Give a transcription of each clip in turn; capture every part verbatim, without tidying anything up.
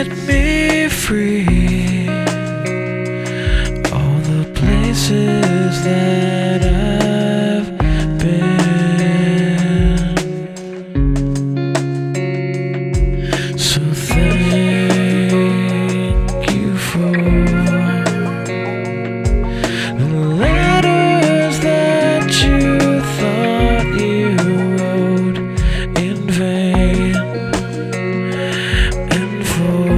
set me free. All the places that I've been. So thank you for the letters that you thought you wrote in vain, and for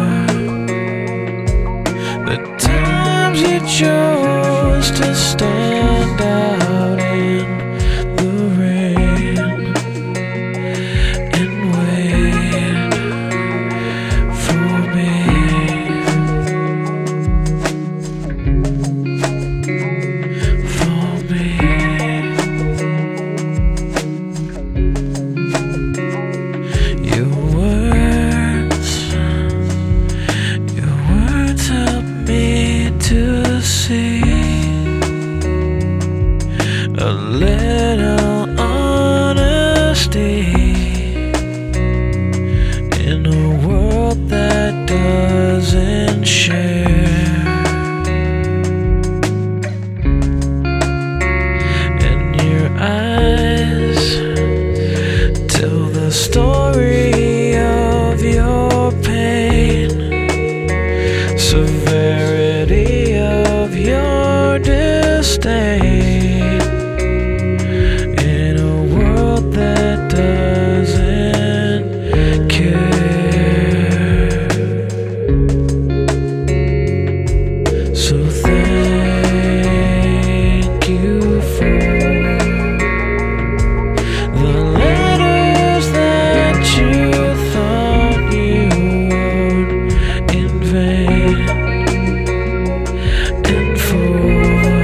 the times you chose to stand out in the rain and wait for me. For me. Your words, your words help me to see a little honesty in a world that doesn't share. And your eyes tell the story of your pain, severity of your disdain, in a world that doesn't care. So thank you for the letters that you thought you wrote in vain, and for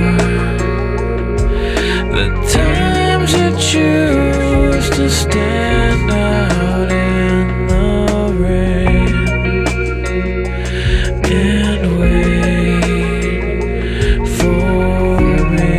the times you choose to stand out in the rain and wait for me.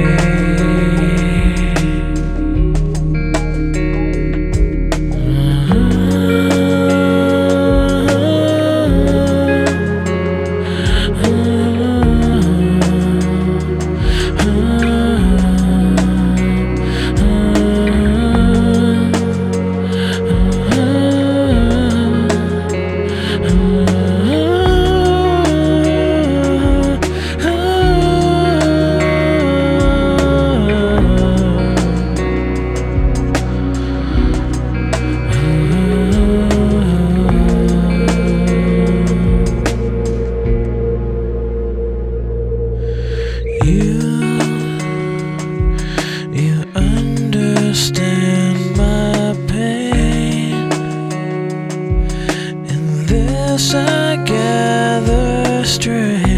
You, you understand my pain. In this I gather strength.